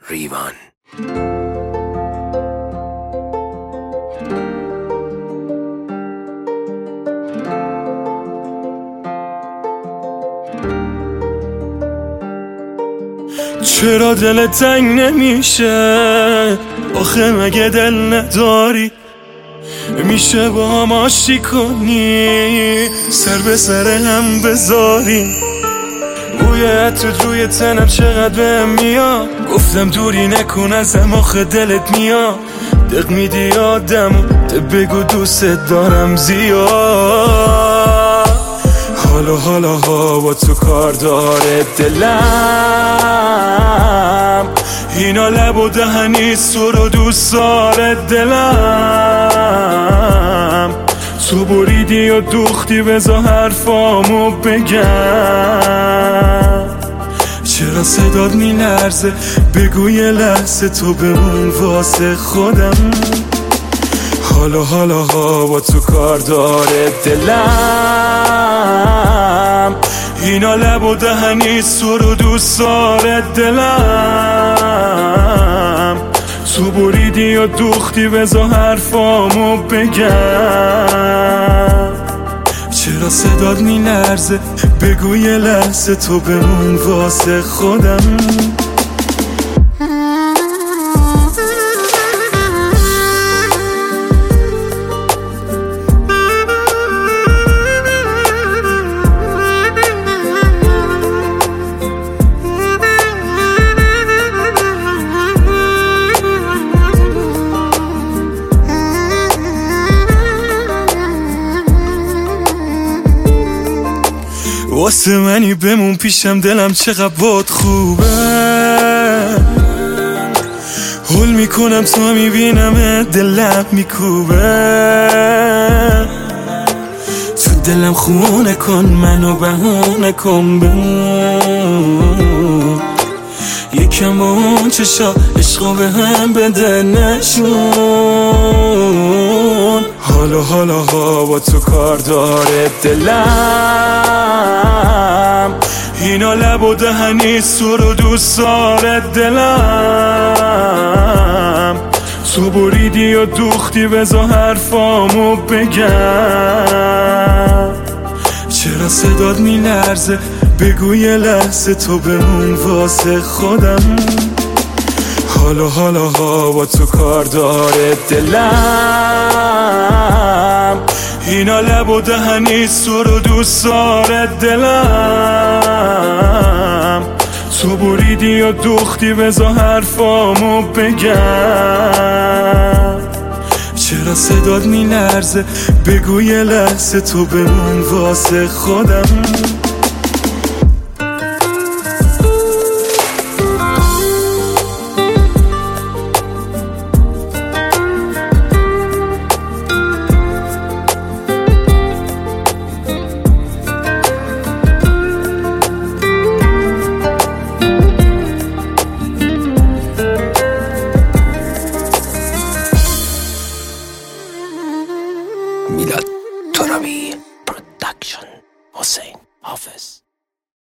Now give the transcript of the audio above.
ریوان. چرا دل تنگ نمیشه؟ آخه مگه دل نداری؟ میشه با هم آشتی کنی، سر به سر هم بذاری. بوی عطرت روی تنم چقدر بهم میاد، گفتم دوری نکن ازم آخه دلت میاد. دق میدی آدمو بگو دوست دارم زیاد. حالا با تو کار داره دلم، اینا لب و دهنی سر و دوست داره دلم. تو بریدی و دوختی بذار حرفامو بگم. چرا صدات میلرزه؟ بگو یه لحظه تو بمون واسه خودم. حالا با تو کار داره دلم، اینا لب و دهنی سر و دوست داره دلم. تو بریدی و دوختی بذار حرفامو بگم. چرا صدات میلرزه؟ بگو یه لحظه تو بمون واسه خودم. واسه منی بمون پیشم، دلم چقدر باد خوبه. هول میکنم تو میبینم دلم میکوبه. تو دلم خونه کن منو بهونه کن بمون. یکم با اون چشا عشقو به هم بده نشون. حالا با تو کار داره دلم، اینا لب و دهنی سر و دوست داره دلم. تو بریدی و دوختی بذار حرفامو بگم. چرا صدات میلرزه؟ بگو یه لحظه تو بمون واسه خودم. حالا با تو کار داره دلم، اینا لب و دهنی سر و دوست داره دلم. تو بریدی و دوختی بذار حرفامو بگم. چرا صدات میلرزه؟ بگو یه لحظه تو بمون واسه خودم.